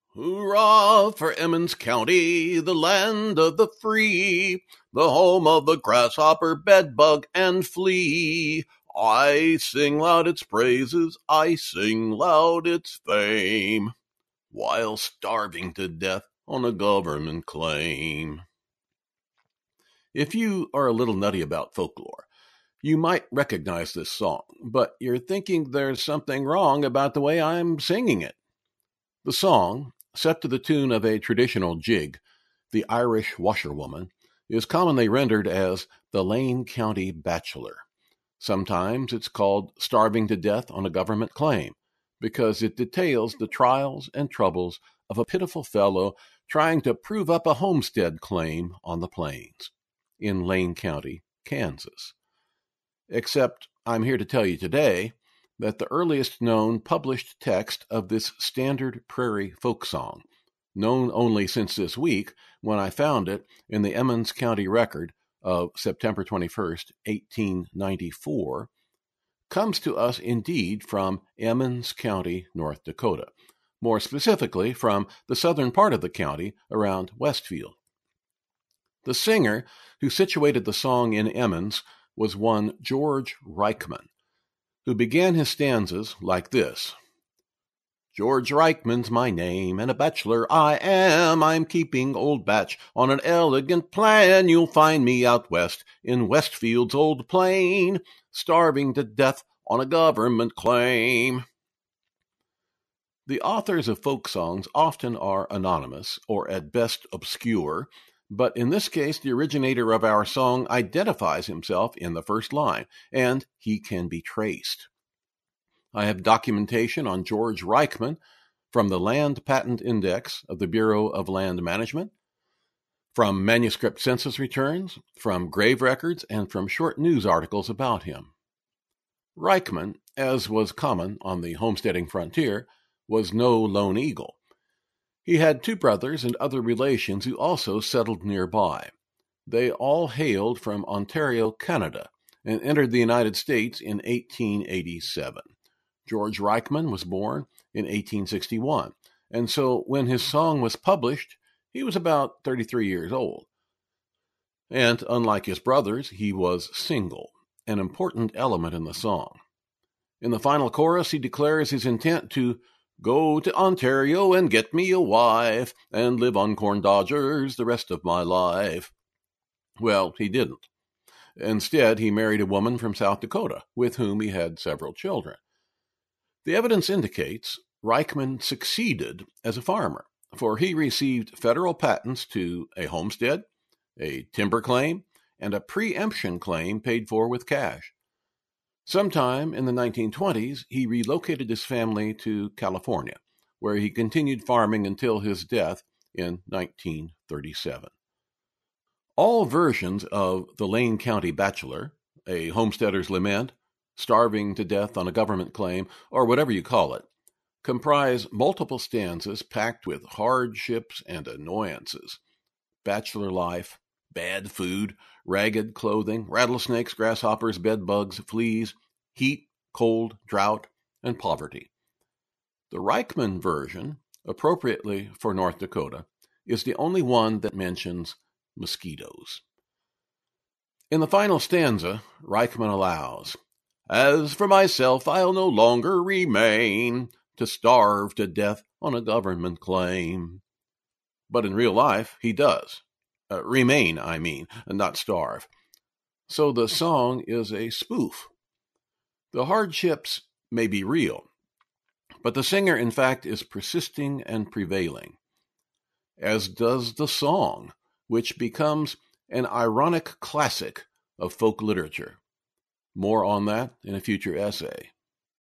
Hurrah for Emmons County, the land of the free, the home of the grasshopper, bedbug, and flea. I sing loud its praises, I sing loud its fame, while starving to death on a government claim. If you are a little nutty about folklore, you might recognize this song, but you're thinking there's something wrong about the way I'm singing it. The song, set to the tune of a traditional jig, the Irish Washerwoman, is commonly rendered as the Lane County Bachelor. Sometimes it's called Starving to Death on a Government Claim, because it details the trials and troubles of a pitiful fellow trying to prove up a homestead claim on the plains in Lane County, Kansas. Except I'm here to tell you today that the earliest known published text of this standard prairie folk song, known only since this week when I found it in the Emmons County Record of September 21st, 1894, comes to us indeed from Emmons County, North Dakota, more specifically from the southern part of the county around Westfield. The singer who situated the song in Emmons was one George Reichman, who began his stanzas like this. George Reichman's my name, and a bachelor I am. I'm keeping old batch on an elegant plan. You'll find me out west in Westfield's old plain, starving to death on a government claim. The authors of folk songs often are anonymous, or at best obscure, but in this case, the originator of our song identifies himself in the first line, and he can be traced. I have documentation on George Reichman from the Land Patent Index of the Bureau of Land Management, from manuscript census returns, from grave records, and from short news articles about him. Reichman, as was common on the homesteading frontier, was no lone eagle. He had two brothers and other relations who also settled nearby. They all hailed from Ontario, Canada, and entered the United States in 1887. George Reichman was born in 1861, and so when his song was published, he was about 33 years old. And unlike his brothers, he was single, an important element in the song. In the final chorus, he declares his intent to go to Ontario and get me a wife and live on corn dodgers the rest of my life. Well, he didn't. Instead, he married a woman from South Dakota, with whom he had several children. The evidence indicates Reichman succeeded as a farmer, for he received federal patents to a homestead, a timber claim, and a preemption claim paid for with cash. Sometime in the 1920s, he relocated his family to California, where he continued farming until his death in 1937. All versions of the Lane County Bachelor, a homesteader's lament, starving to death on a government claim, or whatever you call it, comprise multiple stanzas packed with hardships and annoyances. Bachelor life, bad food, ragged clothing, rattlesnakes, grasshoppers, bedbugs, fleas, heat, cold, drought, and poverty. The Reichman version, appropriately for North Dakota, is the only one that mentions mosquitoes. In the final stanza, Reichman allows, "As for myself, I'll no longer remain to starve to death on a government claim." But in real life, he does. Remain, and not starve. So the song is a spoof. The hardships may be real, but the singer, in fact, is persisting and prevailing, as does the song, which becomes an ironic classic of folk literature. More on that in a future essay.